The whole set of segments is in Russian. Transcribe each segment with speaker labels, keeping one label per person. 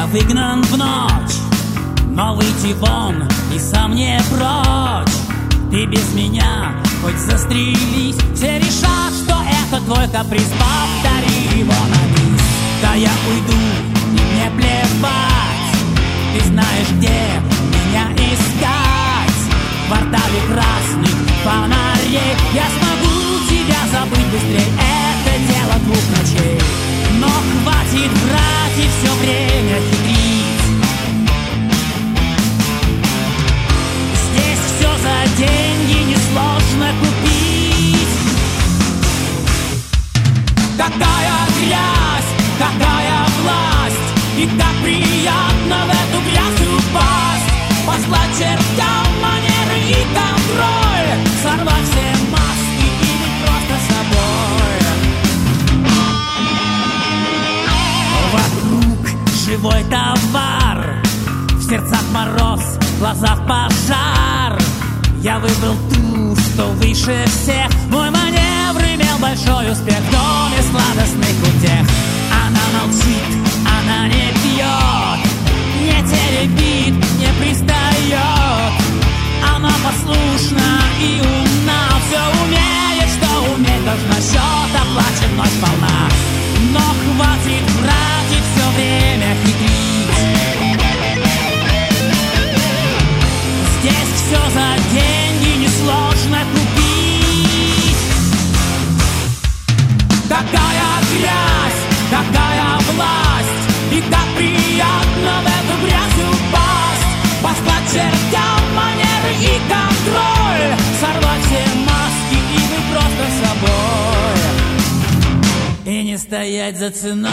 Speaker 1: выгнан в ночь, но выйти вон и сам не прочь. Ты без меня хоть застрелись, все решат, что это твой каприз. Повтори его на бис. Да я уйду, и мне плевать. Ты знаешь, где меня искать. В квартале красных фонарей я смогу тебя забыть быстрее. Это дело 2 ночей. Но хватит врать и все время хитрить. Здесь все за деньги несложно купить. Какая грязь, какая власть, и как приятно в эту грязь упасть. Послать чертям манеры и контроль, сорвать все маски и быть просто собой. Вокруг живой товар, в сердцах мороз, в глазах пожар. Я выбрал ту, что выше всех. Мой маневр имел большой успех в доме сладостных утех. Она молчит, она не пьет, не теребит, не пристает. Она послушна и умна, все умеет, что уметь должна. Счет оплачен вновь сполна. Но хватит врать и все время хитрить. Здесь все за деньги несложно купить. Какая грязь, какая власть, и как приятно в эту грязь упасть. Послать чертям манеры и контроль, сорвать все маски и быть просто собой. И не стоять за ценой.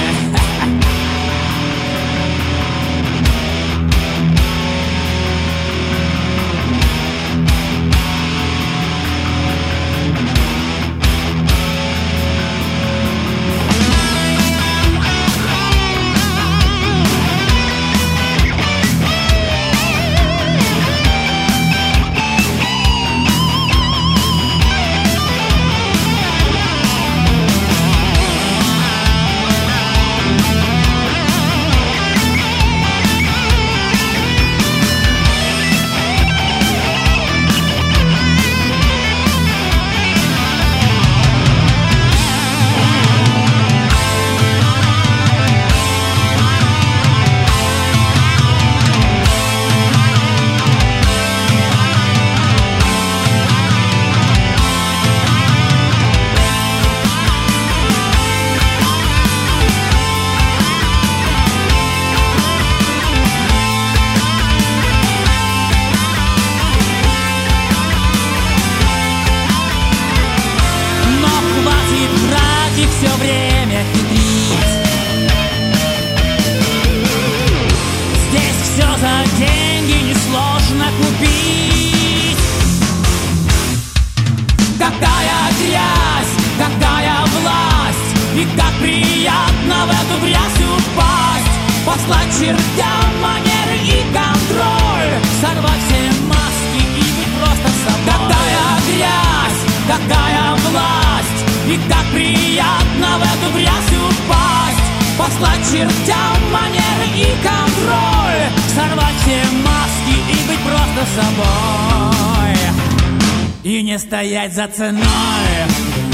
Speaker 1: Чертям манеры и контроль, сорвать все маски и быть просто собой. Какая грязь, какая власть, и как приятно в эту грязь упасть. Послать чертям манеры и контроль, сорвать все маски и быть просто собой. И не стоять за ценой.